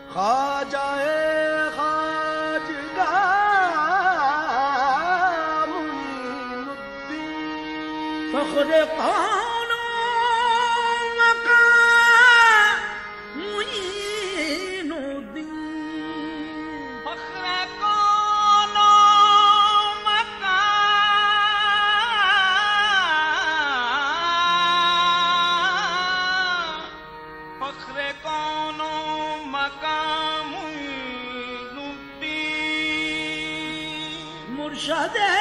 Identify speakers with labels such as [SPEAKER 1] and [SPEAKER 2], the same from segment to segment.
[SPEAKER 1] ख्वाजाए ख्वाजगा मुईनुद्दीन
[SPEAKER 2] फख्रे कौनो मका मुईनुद्दीन
[SPEAKER 3] फख्रे कौनो मका फख्रे कौनो मका मुईनुद्दीन
[SPEAKER 2] मुर्शदे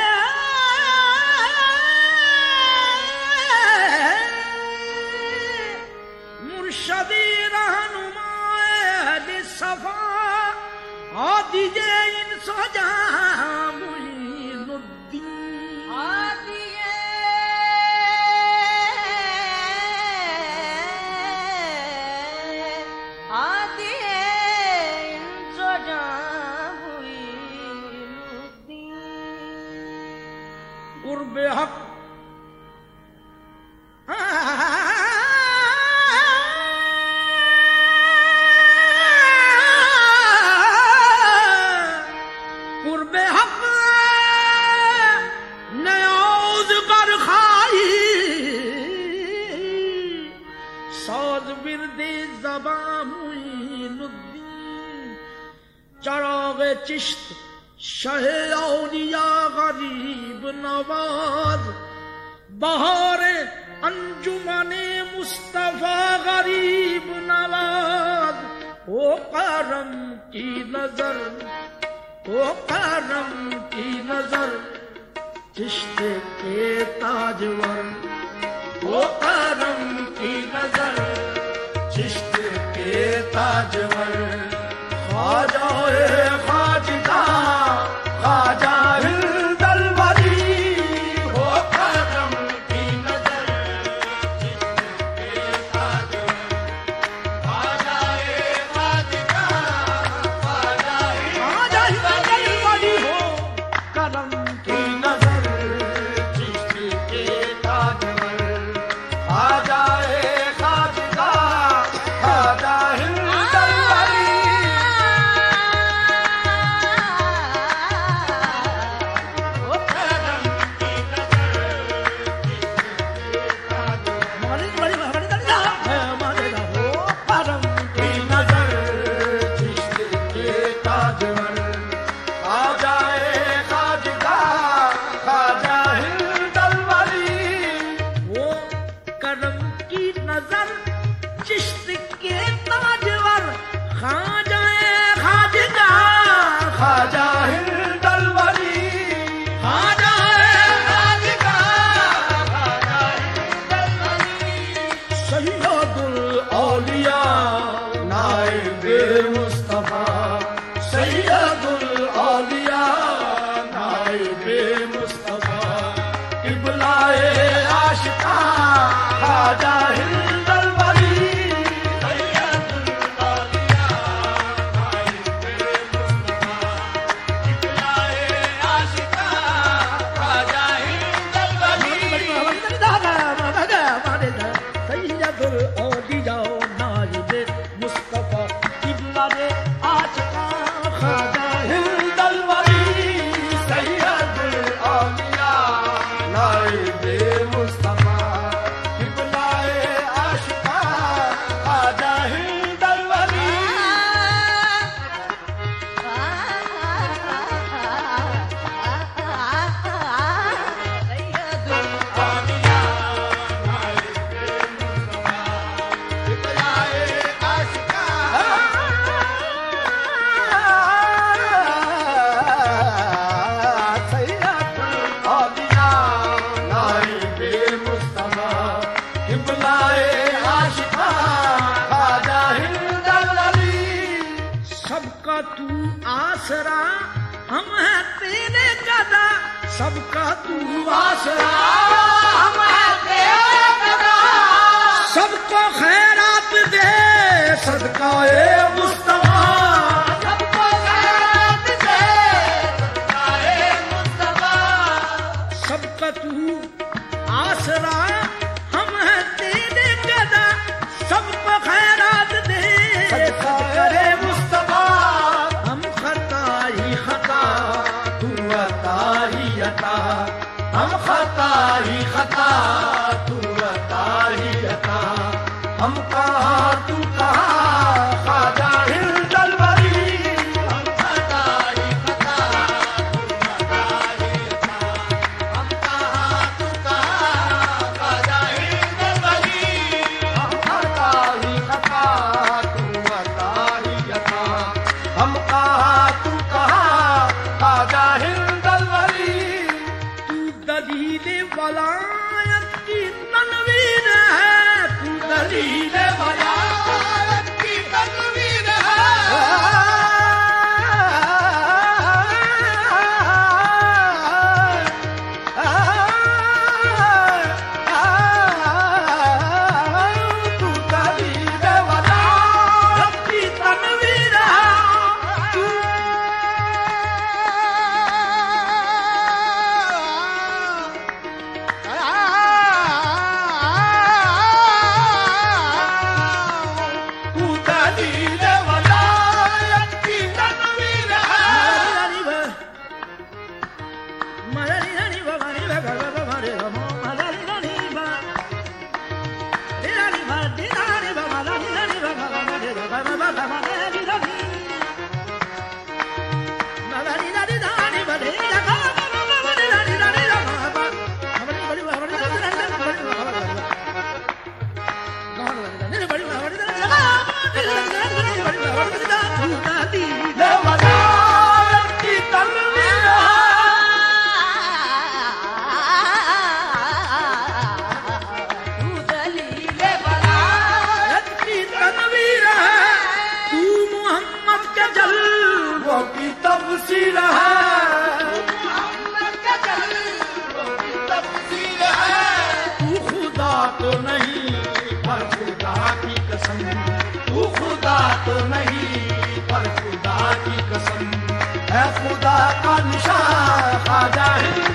[SPEAKER 2] मुर्शदी रहनुमाए अहले सफा आदिजे इन सजा मुईनुद्दीन
[SPEAKER 4] आदिए इन सजा मुईनुद्दीन
[SPEAKER 2] कुर्बे हक कुर्बे हक नयाज कर खाई साज बिरदे ज़बा मुईनुद्दीन चराग चिश्त शहे औलिया गरीब नवाज बहार अंजुमने मुस्तफा गरीब नवाज ओ करम की नजर ओ करम की नजर चिश्त के ताजवर ओ करम की नजर चिश्त के ताजवर ख्वाजाए ख्वाजगा ख्वाजा हिंदल वली हो करम की नजर चिश्त के ताजवर ख्वाजाए ख्वाजगा ख्वाजा हिंदल वली हो करम की नजर चिश्त के ताजवर ख्वाजाए ख्वाजगा ख्वाजा हिंदल वली तू आसरा हम है तेरे गदा सबका तू आसरा हम है तेरे गदा सबको खैरात दे सदका ए मुस्तफा सबको खैरात दे सदका ए मुस्तफा सबका तू आसरा हम है तेरे गदा सबको खैरात दे सदका ए मुस्तफा
[SPEAKER 1] यता हम कहाँ तू कहाँ ख्वाजा हिंदल वली हम खता ही खता हम कहाँ तू कहाँ ख्वाजा हिंदल वली हम खता ही खता तू अता ही यता हम कहाँ तू कहाँ ख्वाजा हिंदल वली
[SPEAKER 2] तू दलील वलायत की तनवीर है, तू दलील
[SPEAKER 1] वलायत की तनवीर है तू दलील वलायत की तनवीर है तू दलील वलायत की तनवीर है वलायत की तनवीर
[SPEAKER 4] तू दलील वलायत
[SPEAKER 2] की तनवीर है, तू मोहम्मद के जलवों
[SPEAKER 1] की तफसीर है तफसीर है तू खुदा तो नहीं पर खुदा की कसम तू खुदा तो नहीं पर खुदा की कसम है खुदा का निशान ख्वाजा हिंद